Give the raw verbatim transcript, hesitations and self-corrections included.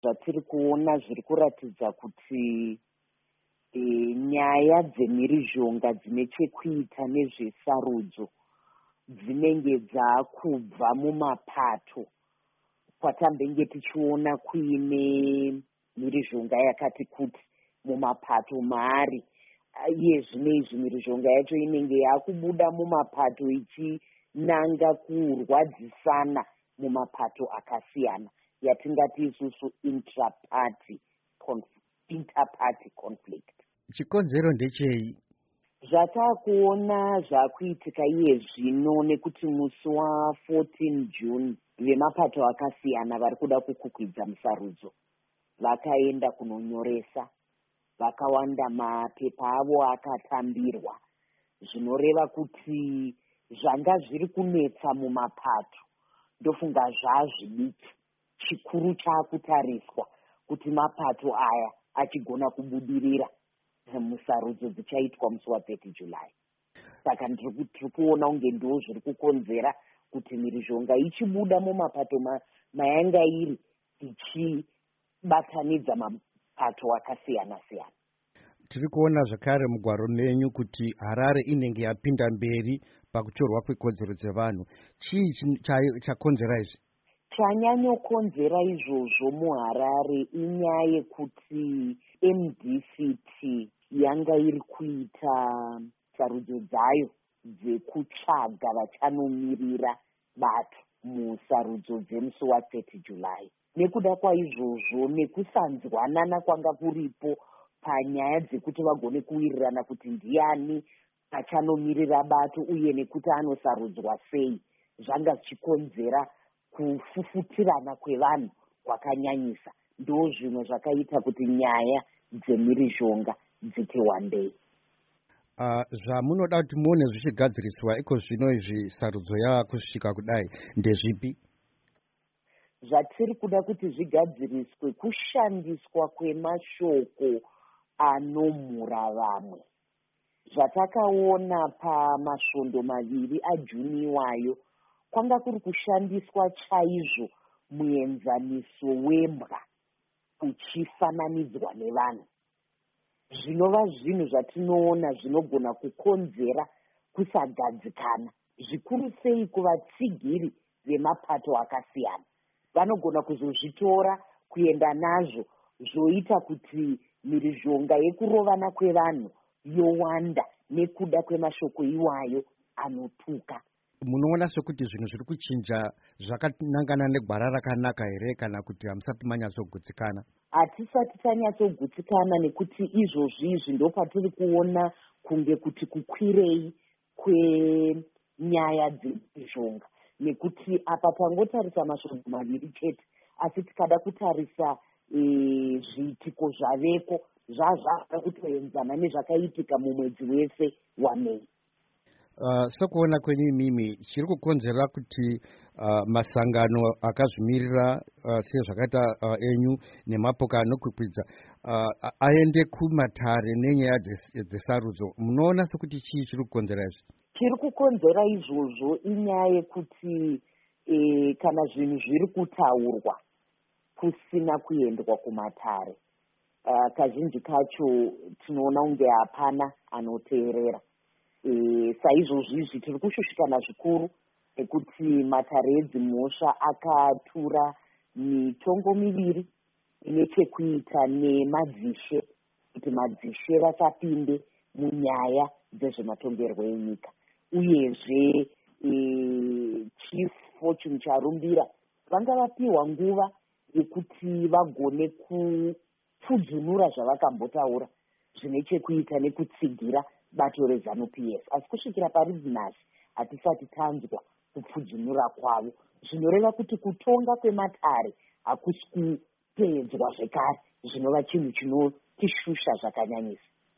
Zvatiri kuona zviri kuratidza kuti e, nyaya dzemhirizhonga dzine chekuita nezvesarudzo dzinenge dzakubva mumapato kwatambenge tichiona kuine mhirizhonga yakati kuti mumapato maari. Iye zvine izvi mhirizhonga yacho inenge yakubuda mumapato ichinanga kurwadzisana mumapato akasiyana yatingati isusu intraparty conf- interparty conflict. Chikonzero ndechei? Zvatakuona zvakuitika iye zvino nekuti musi wa14 June vemapato akasiyana vari kuda kukukwidza musarudzo vakaenda kunonyoresa, vakawanda mapepa avo akatambirwa, zvinoreva kuti zvanga zviri kunetsa mumapato ndofunga zvazvidiki. Chikuru chakutariswa kuti mapato aya achigona kubudirira musarudzo dzichaitwa musi wa30 July. Saka ndiri kuona unge ndo zviri kukonzera kuti mhirizhonga ichibuda mumapato ma, mayanga iri ichibatanidza mapato akasiyana siyana. Tiri kuona zvakare mugwaro menyu kuti Harare inenge yapinda mberi pakutorwa kwekodzero dzevanhu. Chii chakonzera izvi? Chanyanyokonzera izvozvo muHarare inyaya yekuti M D C T yanga iri kuita sarudzo dzayo dzekutsvaga vachanomiririra bato musarudzo dzemusi wa30 July. Nekuda kwaizvozvo nekusanzwanana kwanga kuripo panyaya dzekuti vagone kuwirirana kuti ndiani achanomiririra bato uye nekuti anosarudzwa sei, zvanga zvichikonzera kufufutirana kwevanhu kwakanyanyisa. Ndo zvimwe zvakaita kuti nyaya dzemhirizhonga dziti wandei. Uh, zvamunoda kuti muone zvichigadziriswa iko zvino izvi sarudzo yakusvika kudai ndezvipi? Zvatiri kuda kuti zvigadziriswe kushandiswa kwemashoko anomhura vamwe. Zvatakaona pamasvondo maviri aJuni iwayo kwanga kuri kushandiswa chaizvo muenzaniso wembwa uchifananidzwa nevanhu. Zvinova zvinhu zvatinoona zvinogona kukonzera kusagadzikana, zvikuru sei kuvatsigiri vemapato akasiyana. Vanogona kuzozvitora kuenda nazvo zvoita kuti mhirizhonga yekurovana kwevanhu yowanda nekuda kwemashoko iwayo anotuka. Munoona sekuti zvinhu zviri kuchinja zvakanangana negwara rakanaka here kana kuti hamusati manyatsogutsikana? Hatisati tanyatsogutsikana nekuti izvozvi izvi ndo patiri kuona kunge kuti kukwirei kwenyaya dzemhirizhonga, nekuti apa tangotarisa masvondo maviri chete, asi tikada kutarisa e, zviitiko zvaveko zvazvava kutoenzana nezvakaitika mumwedzi wese waMei. Uh, sekuona kwenyu imimi chiri kukonzera kuti uh, masangano akazvimirira uh, sezvakaita uh, enyu nemapoka anokwikwidza uh, aende kumatare nenyaya dzesarudzo. Munoona sekuti chii chiri kukonzera izvi? Chiri kukonzera izvozvo inyaya yekuti e, kana zvinhu zviri kutaurwa kusina kuendwa kumatare, uh, kazhinji kacho tinoona unge hapana anoteerera. E, saizvozvizvi tiri kushushikana zvikuru nekuti matare edzimhosva akatura mitongo miviri ine chekuita nemadzishe kuti madzishe vasapinde munyaya dzezvematongerwo enyika. Uyezve e, Chief Fortune Charumbira vanga vapiwa nguva yekuti vagone kupfudzunura zvavakambotaura zvine chekuita nekutsigira bato reZANU-P F. Asi kusvikira paridzi nhasi hatisati tanzwa kupfudzunura kwavo, zvinoreva kuti kutonga kwematare hakusi kuteedzwa zvekare, zvinova chinhu chinotishusha zvakanyanyisa.